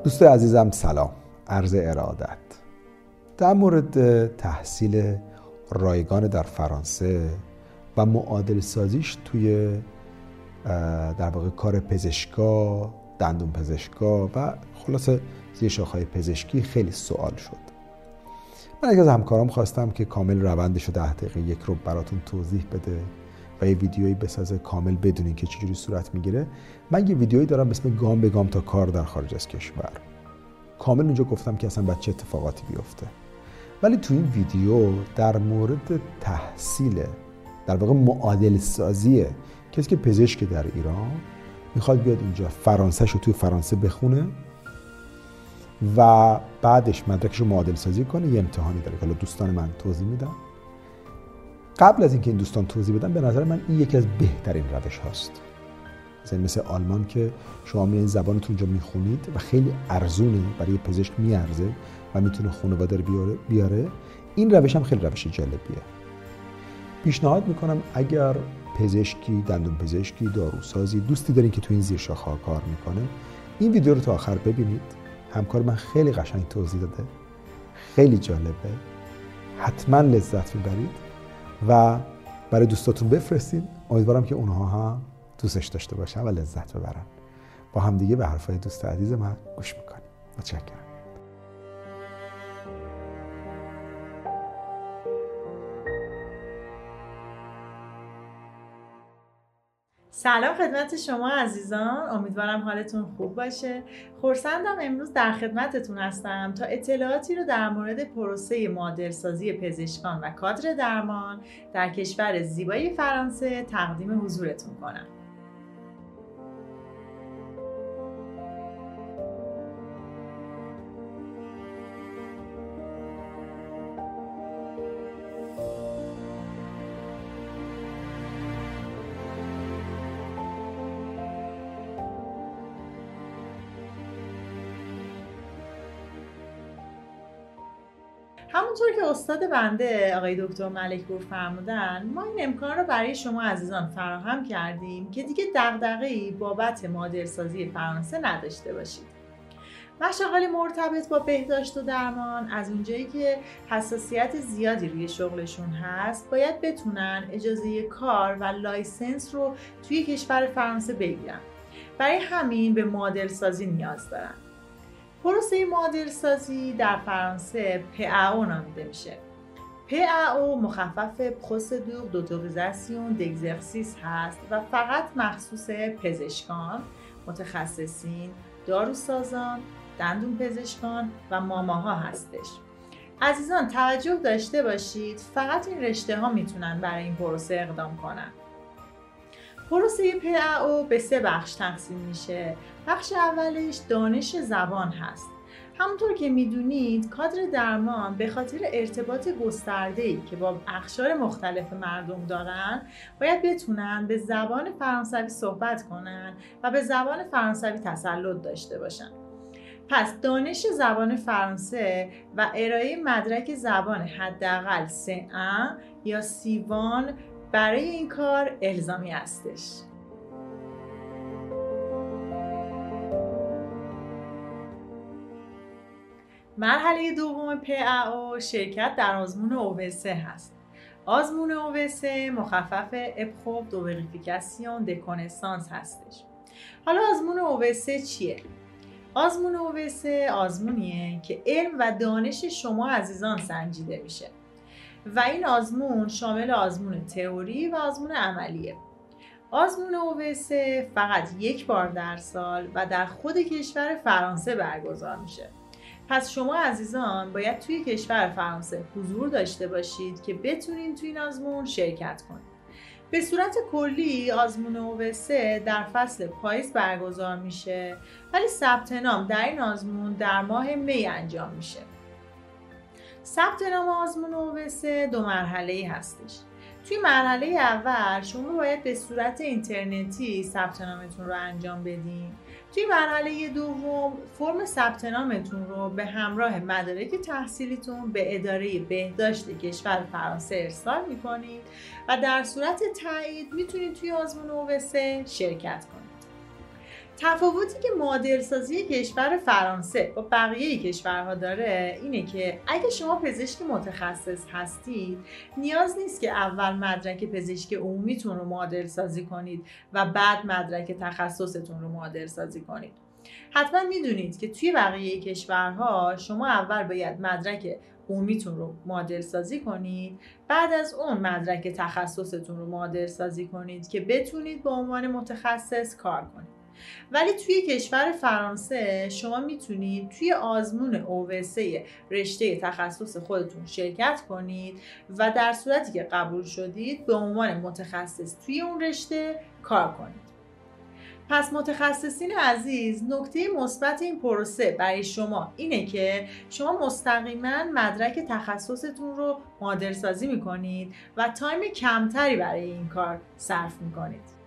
دوست عزیزم سلام، عرض ارادت. در مورد تحصیل رایگان در فرانسه و معادل سازیش توی در واقع کار پزشکا، دندون پزشکا و خلاصه زیر شاخه‌های پزشکی خیلی سوال شد. من از همکارام خواستم که کامل روندش رو 10 دقیقه یک رو براتون توضیح بده و یه ویدیویی بسازه کامل بدونین که چجوری صورت میگیره. من یه ویدیویی دارم به اسم گام به گام تا کار در خارج از کشور. کامل اونجا گفتم که اصلا باید چه اتفاقاتی بیفته. ولی تو این ویدیو در مورد تحصیل در واقع معادل سازی کسی که پزشک در ایران میخواد بیاد اینجا فرانسه‌شو رو توی فرانسه بخونه و بعدش مدرکش رو معادل سازی کنه، یه امتحانی داره که حالا دوستان من توضیح میدن. قبل از اینکه این دوستان توضیح بدن، به نظر من این یکی از بهترین روش هاست. مثل آلمان که شما میایین زبانتون اونجا میخونید و خیلی ارزونه، برای پزشک میارزه و میتونه خانواده رو بیاره. این روش هم خیلی روش جالبیه. پیشنهاد میکنم اگر پزشکی، دندون پزشکی، داروسازی دوستی دارین که تو این زیر شاخه‌ها کار میکنه، این ویدیو رو تا آخر ببینید. همکار من خیلی قشنگ توضیح داده، خیلی جالبه، حتما لذت میبرید و برای دوستاتون بفرستید. امیدوارم که اونها هم دوستش داشته باشن و لذت ببرن. با هم دیگه به حرفای دوست عزیز من گوش میکنیم. متشکرم. سلام خدمت شما عزیزان، امیدوارم حالتون خوب باشه. خرسندم امروز در خدمتتون هستم تا اطلاعاتی رو در مورد پروسه معادل‌سازی پزشکان و کادر درمان در کشور زیبای فرانسه تقدیم حضورتون کنم. همونطور که استاد بنده آقای دکتر ملک‌پور فرمودن، ما این امکان رو برای شما عزیزان فراهم کردیم که دیگه دغدغه‌ای بابت معادل‌سازی فرانسه نداشته باشید. مشاغل مرتبط با بهداشت و درمان از اونجایی که حساسیت زیادی روی شغلشون هست، باید بتونن اجازه کار و لایسنس رو توی کشور فرانسه بگیرن. برای همین به معادل‌سازی نیاز دارن. پروسه معادل سازی در فرانسه PAO نامیده میشه. PAO مخفف پروسدور d'autorisation d'exercice هست و فقط مخصوص پزشکان، متخصصین، داروسازان، دندون پزشکان و ماماها هستش. عزیزان توجه داشته باشید، فقط این رشته ها میتونن برای این پروسه اقدام کنن. پروسه PAO به 3 بخش تقسیم میشه. بخش اولش دانش زبان هست. همونطور که میدونید کادر درمان به خاطر ارتباط گسترده‌ای که با اقشار مختلف مردم دارن، باید بتونن به زبان فرانسوی صحبت کنن و به زبان فرانسوی تسلط داشته باشن. پس دانش زبان فرانسه و ارائه مدرک زبان حداقل C1 یا C1 برای این کار الزامی هستش. مرحله دوم PAO شرکت در آزمون OVC هست. آزمون OVC مخفف Épreuve de Vérification des Connaissances هستش. حالا آزمون OVC چیه؟ آزمون OVC آزمونیه که علم و دانش شما عزیزان سنجیده میشه و این آزمون شامل آزمون تئوری و آزمون عملیه. آزمون OVC فقط 1 بار در سال و در خود کشور فرانسه برگزار میشه. پس شما عزیزان باید توی کشور فرانسه حضور داشته باشید که بتونین توی این آزمون شرکت کنید. به صورت کلی آزمون OVC در فصل پاییز برگزار میشه، ولی ثبت نام در این آزمون در ماه می انجام میشه. ثبت نام آزمون OVC 2 مرحله‌ای هستش. توی مرحله اول شما باید به صورت اینترنتی ثبت نامتون رو انجام بدین. توی مرحله دوم فرم ثبت نامتون رو به همراه مدارک تحصیلیتون به اداره بهداشت کشور فرانسه ارسال میکنید و در صورت تایید میتونید توی آزمون OVC شرکت کنید. تفاوتی که مدل سازی کشور فرانسه با بقیه کشورها داره اینه که اگه شما پزشک متخصص هستید نیاز نیست که اول مدرک پزشک عمومیتون رو مدل سازی کنید و بعد مدرک تخصصتون رو مدل سازی کنید. حتما میدونید که توی بقیه کشورها شما اول باید مدرک عمومیتون رو مدل سازی کنید، بعد از اون مدرک تخصصتون رو مدل سازی کنید که بتونید به عنوان متخصص کار کنید. ولی توی کشور فرانسه شما میتونید توی آزمون OVC رشته تخصص خودتون شرکت کنید و در صورتی که قبول شدید به عنوان متخصص توی اون رشته کار کنید. پس متخصصین عزیز، نکته مثبت این پروسه برای شما اینه که شما مستقیما مدرک تخصصتون رو مدل سازی میکنید و تایم کمتری برای این کار صرف میکنید.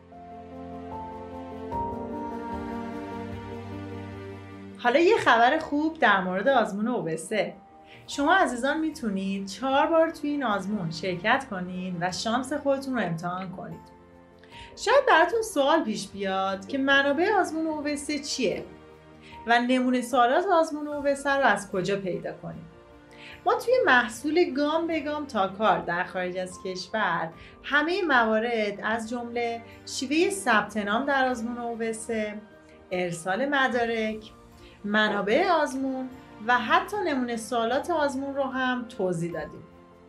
حالا یه خبر خوب در مورد آزمون OVC. شما عزیزان میتونید 4 بار توی این آزمون شرکت کنید و شانس خودتون رو امتحان کنید. شاید براتون سوال پیش بیاد که منابع آزمون OVC چیه و نمونه سوالات آزمون OVC رو از کجا پیدا کنیم. ما توی محصول گام به گام تا کار در خارج از کشور همه موارد از جمله شیوه ثبت نام در آزمون OVC، ارسال مدارک، منابع آزمون و حتی نمونه سوالات آزمون رو هم توضیح دادیم.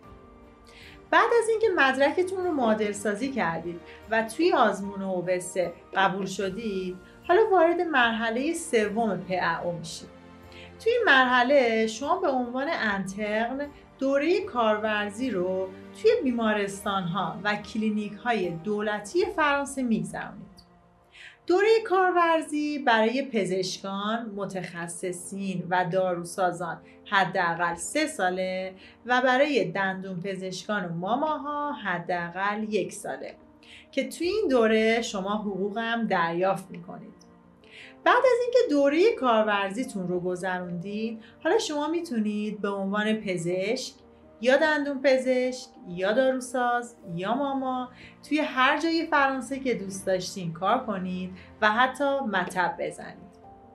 بعد از اینکه مدرکتون رو مدل سازی کردید و توی آزمون OVC قبول شدید، حالا وارد مرحله سوم PAO میشید. توی این مرحله شما به عنوان انترن دوره کارورزی رو توی بیمارستان‌ها و کلینیک‌های دولتی فرانسه میگذرونید. دوره کارورزی برای پزشکان، متخصصین و داروسازان حداقل 3 ساله و برای دندون پزشکان و ماماها حداقل 1 ساله که توی این دوره شما حقوق هم دریافت میکنید. بعد از اینکه دوره کارورزیتون رو گذروندید، حالا شما میتونید به عنوان پزشک یا دندون پزشک یا داروساز یا ماما توی هر جای فرانسه که دوست داشتین کار کنید و حتی مطب بزنید.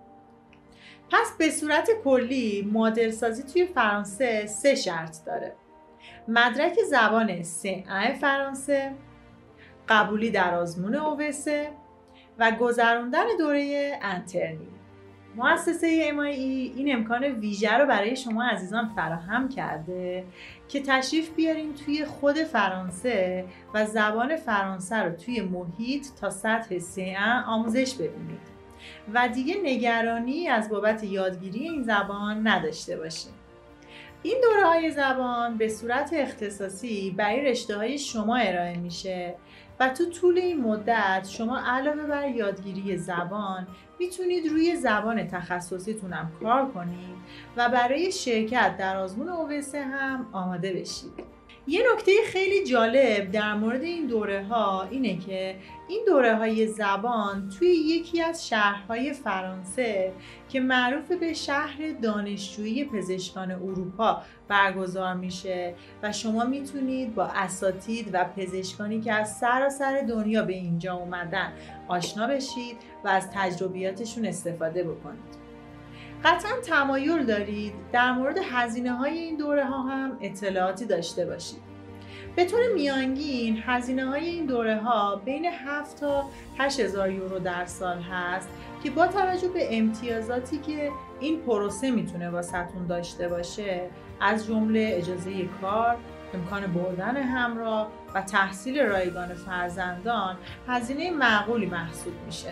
پس به صورت کلی مدل سازی توی فرانسه 3 شرط داره: مدرک زبان C1 فرانسه، قبولی در آزمون OVC و گذروندن دوره انترنی. مؤسسه MIE این امکان ویژه رو برای شما عزیزان فراهم کرده که تشریف بیارین توی خود فرانسه و زبان فرانسه رو توی محیط تا سطح C1 آموزش ببینید و دیگه نگرانی از بابت یادگیری این زبان نداشته باشین. این دوره‌های زبان به صورت اختصاصی برای رشته‌های شما ارائه میشه و تو طول این مدت شما علاوه بر یادگیری زبان میتونید روی زبان تخصصیتون هم کار کنید و برای شرکت در آزمون OVC هم آماده بشید. یه نکته خیلی جالب در مورد این دوره‌ها اینه که این دوره‌های زبان توی یکی از شهرهای فرانسه که معروف به شهر دانشجویی پزشکان اروپا برگزار میشه و شما میتونید با اساتید و پزشکانی که از سراسر دنیا به اینجا اومدن آشنا بشید و از تجربیاتشون استفاده بکنید. قطعا تمایل دارید در مورد هزینه‌های این دوره‌ها هم اطلاعاتی داشته باشید. به طور میانگین هزینه‌های این دوره‌ها بین 7 تا 8,000 یورو در سال هست که با توجه به امتیازاتی که این پروسه میتونه واسهتون داشته باشه، از جمله اجازه کار، امکان بردن همراه و تحصیل رایگان فرزندان، هزینه معقولی محسوب میشه.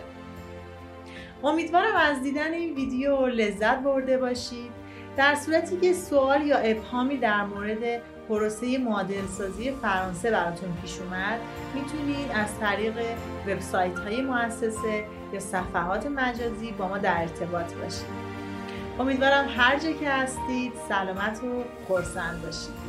امیدوارم از دیدن این ویدیو لذت برده باشید. در صورتی که سوال یا ابهامی در مورد پروسه مدل سازی فرانسه براتون پیش اومد، میتونید از طریق وبسایت‌های مؤسسه یا صفحات مجازی با ما در ارتباط باشید. امیدوارم هر جا که هستید سلامت و خرسند باشید.